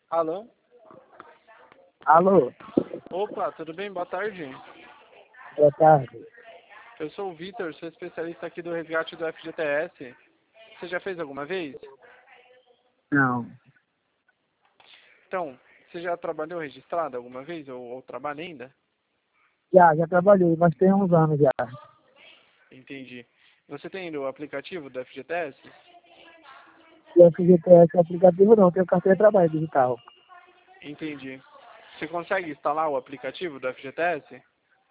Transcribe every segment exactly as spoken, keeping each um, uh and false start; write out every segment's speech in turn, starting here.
Alô? Alô? Opa, tudo bem? Boa tarde. Boa tarde. Eu sou o Vitor, sou especialista aqui do resgate do F G T S. Você já fez alguma vez? Não. Então, você já trabalhou registrado alguma vez ou, ou trabalha ainda? Já, já trabalhei, mas tem uns anos já. Entendi. Você tem o aplicativo do F G T S? E F G T S aplicativo não, tenho carteira de trabalho digital. Entendi. Você consegue instalar o aplicativo do F G T S?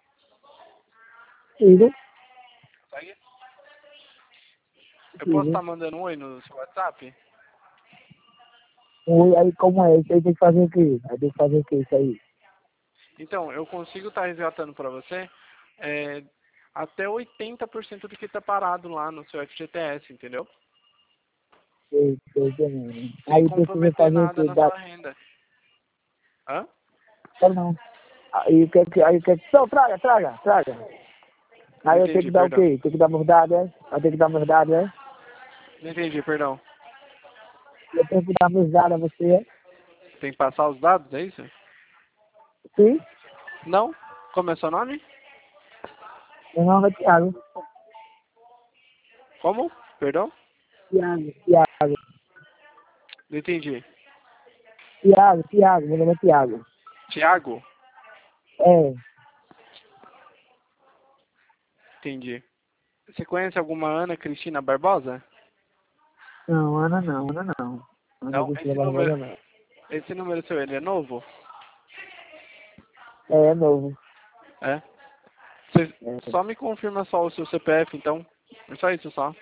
Filho? Consegue? Eu posso Filho. estar mandando um oi no seu WhatsApp? E aí como é? Isso aí tem que fazer o quê? Aí tem que fazer o quê isso aí? Então, eu consigo estar resgatando para você é, até oitenta por cento do que está parado lá no seu F G T S, entendeu? Sei, sei, entendendo. Sem Aí precisa comprometer fazer o nada quê? na Dá... sua renda. Hã? Ou não. Aí o que que... Aí o que que... Não, traga, traga, traga. Não Aí eu tenho entendi, que dar o perdão. quê? Tem que dar meus dados, é? Eu tenho que dar meus dados, é? Não entendi, perdão. Eu tenho que dar meus dados a você, é? Tem que passar os dados, é isso? Sim? Não? Como é seu nome? Meu nome é Thiago. Como? Perdão? Thiago, Thiago. Não entendi. Thiago, Thiago, meu nome é Thiago. Tiago? É. Entendi. Você conhece alguma Ana Cristina Barbosa? Não, Ana não, Ana não. Ana Não. Cristina Esse número, Barbosa não. esse número seu, ele é novo? É, é novo. É? Você É. só me confirma só o seu C P F, então. É só isso, só.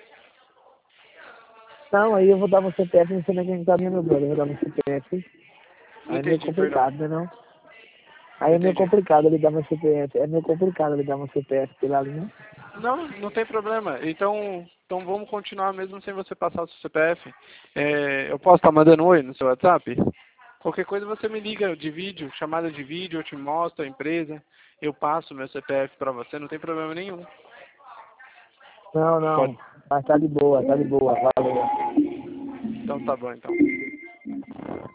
Não, aí eu vou dar meu C P F e você não vai encaminhar meu brother. Eu vou dar meu C P F. Não Aí é meio entendi, perdão. complicado, né não? Aí Não é meio entendi. complicado ele dar meu C P F. É meio complicado ele dar meu C P F pela linha. Não, não tem problema. Então, então vamos continuar mesmo sem você passar o seu C P F. É, eu posso estar mandando um oi no seu WhatsApp? Qualquer coisa você me liga de vídeo, chamada de vídeo, eu te mostro a empresa, eu passo meu C P F para você, não tem problema nenhum. Não, Pode. não. Mas tá de boa, tá de boa. Valeu. Então tá bom, então.